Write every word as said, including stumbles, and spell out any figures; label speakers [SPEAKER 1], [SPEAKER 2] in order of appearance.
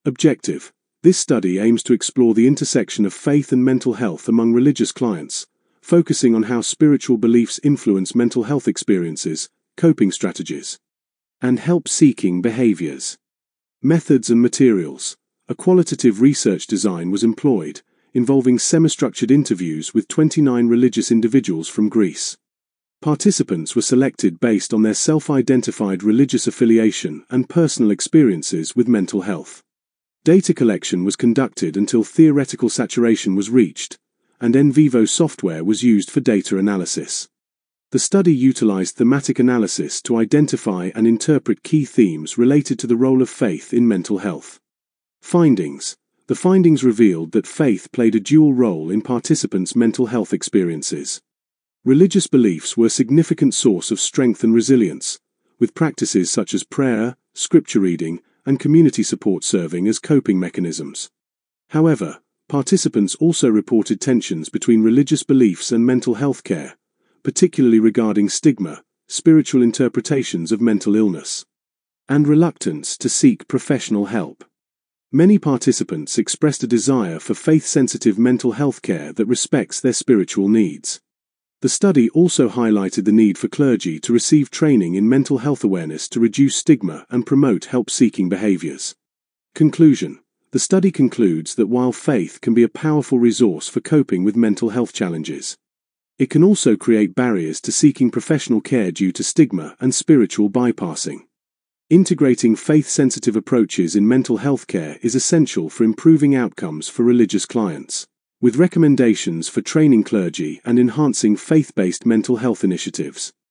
[SPEAKER 1] Objective: this study aims to explore the intersection of faith and mental health among religious clients, focusing on how spiritual beliefs influence mental health experiences, coping strategies, and help-seeking behaviors. Methods and materials. A qualitative research design was employed, involving semi-structured interviews with twenty-nine religious individuals from Greece. Participants were selected based on their self-identified religious affiliation and personal experiences with mental health. Data collection was conducted until theoretical saturation was reached, and in vivo software was used for data analysis. The study utilized thematic analysis to identify and interpret key themes related to the role of faith in mental health. Findings. The findings revealed that faith played a dual role in participants' mental health experiences. Religious beliefs were a significant source of strength and resilience, with practices such as prayer, scripture reading, and community support serving as coping mechanisms. However, participants also reported tensions between religious beliefs and mental health care, particularly regarding stigma, spiritual interpretations of mental illness, and reluctance to seek professional help. Many participants expressed a desire for faith-sensitive mental health care that respects their spiritual needs. The study also highlighted the need for clergy to receive training in mental health awareness to reduce stigma and promote help-seeking behaviors. Conclusion. The study concludes that while faith can be a powerful resource for coping with mental health challenges, it can also create barriers to seeking professional care due to stigma and spiritual bypassing. Integrating faith-sensitive approaches in mental health care is essential for improving outcomes for religious clients, with recommendations for training clergy and enhancing faith-based mental health initiatives.